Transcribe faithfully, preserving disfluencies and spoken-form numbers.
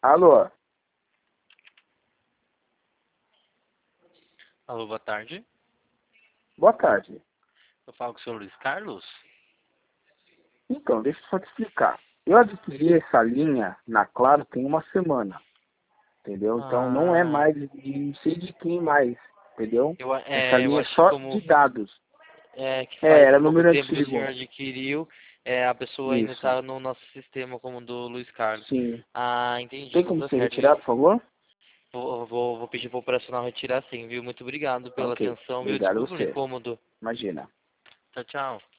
Alô? Alô, boa tarde. Boa tarde. Eu falo com o senhor Luiz Carlos? Então, deixa eu só te explicar. Eu adquiri essa linha na Claro tem uma semana. Entendeu? Então não é Ah, mais, de- não sei de quem mais. Entendeu? eu, Essa é, eu linha é acho que só como de dados. é, que É, faz era pouco número tempo que o antigo. senhor adquiriu, é, a pessoa ainda Isso. está no nosso sistema como do Luiz Carlos. Sim. Ah, entendi, Tem então como tá você certo. retirar, por favor? Vou, vou, vou pedir pro operacional retirar sim, viu? Muito obrigado pela Ok. atenção, viu? Obrigado a Desculpa o você. incômodo. Imagina. Tchau, tchau.